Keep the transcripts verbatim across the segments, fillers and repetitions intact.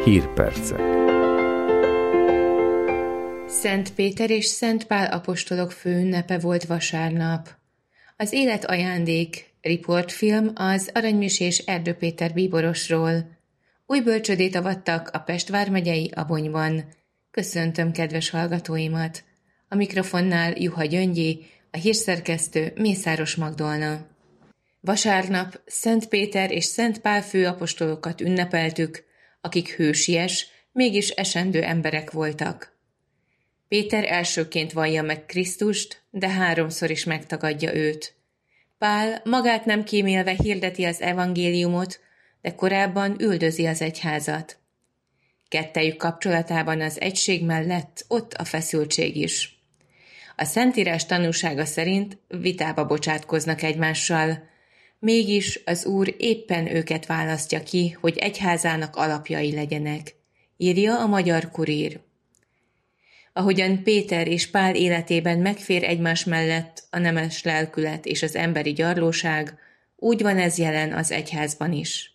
Hírpercek. Szent Péter és Szent Pál apostolok főünnepe volt vasárnap. Az Élet ajándék riportfilm az aranymisés Erdő Péter bíborosról. Új bölcsödét avattak a Pest vármegyei Abonyban. Köszöntöm kedves hallgatóimat! A mikrofonnál Juha Gyöngyi, a hírszerkesztő Mészáros Magdolna. Vasárnap Szent Péter és Szent Pál főapostolokat ünnepeltük, akik hősies, mégis esendő emberek voltak. Péter elsőként vallja meg Krisztust, de háromszor is megtagadja őt. Pál magát nem kímélve hirdeti az evangéliumot, de korábban üldözi az egyházat. Kettejük kapcsolatában az egység mellett ott a feszültség is. A Szentírás tanúsága szerint vitába bocsátkoznak egymással, mégis az Úr éppen őket választja ki, hogy egyházának alapjai legyenek, írja a Magyar Kurír. Ahogyan Péter és Pál életében megfér egymás mellett a nemes lelkület és az emberi gyarlóság, úgy van ez jelen az egyházban is.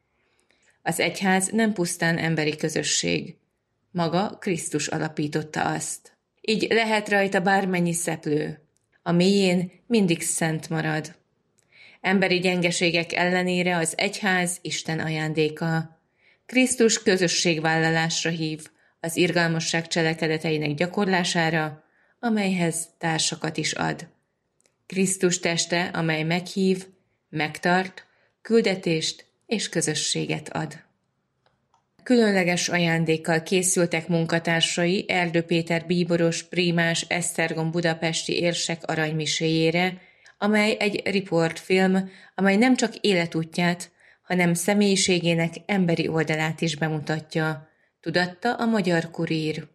Az egyház nem pusztán emberi közösség. Maga Krisztus alapította azt. Így lehet rajta bármennyi szeplő. A mélyén mindig szent marad. Emberi gyengeségek ellenére az egyház Isten ajándéka. Krisztus közösségvállalásra hív, az irgalmasság cselekedeteinek gyakorlására, amelyhez társakat is ad. Krisztus teste, amely meghív, megtart, küldetést és közösséget ad. Különleges ajándékkal készültek munkatársai Erdő Péter bíboros prímás Esztergom budapesti érsek aranymiséjére, amely egy riportfilm, amely nem csak életútját, hanem személyiségének emberi oldalát is bemutatja, tudatta a Magyar Kurír.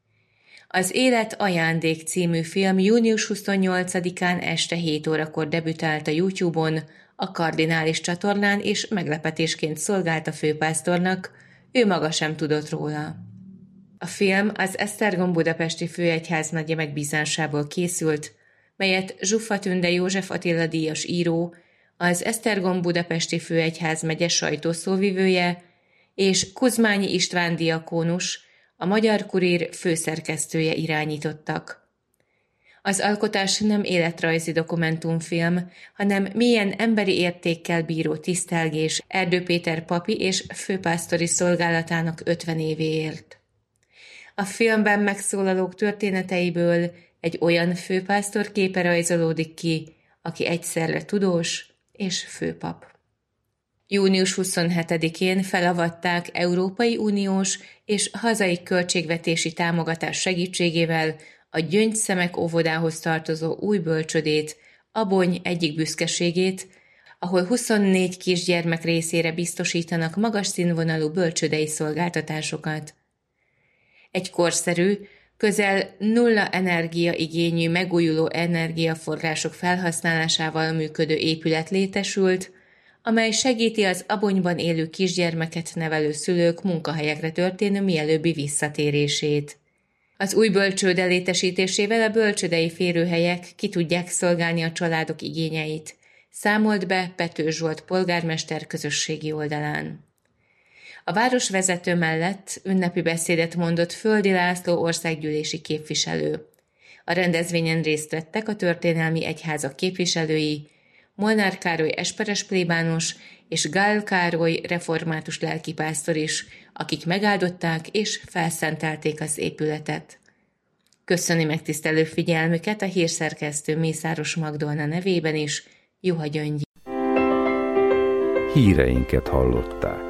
Az Élet ajándék című film június huszonnyolcadikán este hét órakor debütált a YouTube-on, a Kardinális csatornán, és meglepetésként szolgált a főpásztornak, ő maga sem tudott róla. A film az Esztergom budapesti főegyháznagya megbízásából készült, melyet Zsuffa Tünde József Attila díjas író, az Esztergom budapesti főegyházmegye sajtószóvivője és Kuzmányi István diakónus, a Magyar Kurír főszerkesztője irányítottak. Az alkotás nem életrajzi dokumentumfilm, hanem mélyen emberi értékkel bíró tisztelgés Erdő Péter papi és főpásztori szolgálatának ötven évéért. A filmben megszólalók történeteiből egy olyan főpásztor képe rajzolódik ki, aki egyszerre tudós és főpap. június huszonhetedikén felavatták Európai Uniós és hazai költségvetési támogatás segítségével a Gyöngyszemek óvodához tartozó új bölcsödét, Abony egyik büszkeségét, ahol huszonnégy kisgyermek részére biztosítanak magas színvonalú bölcsödei szolgáltatásokat. Egy korszerű, közel nulla energiaigényű megújuló energiaforrások felhasználásával működő épület létesült, amely segíti az Abonyban élő kisgyermeket nevelő szülők munkahelyekre történő mielőbbi visszatérését. Az új bölcsőde létesítésével a bölcsődei férőhelyek ki tudják szolgálni a családok igényeit, számolt be Pető Zsolt polgármester közösségi oldalán. A városvezető mellett ünnepi beszédet mondott Földi László országgyűlési képviselő. A rendezvényen részt vettek a történelmi egyházak képviselői, Molnár Károly esperes plébános és Gál Károly református lelkipásztor is, akik megáldották és felszentelték az épületet. Köszöni megtisztelő figyelmüket a hírszerkesztő Mészáros Magdolna nevében is, Juha Gyöngyi. Híreinket hallották.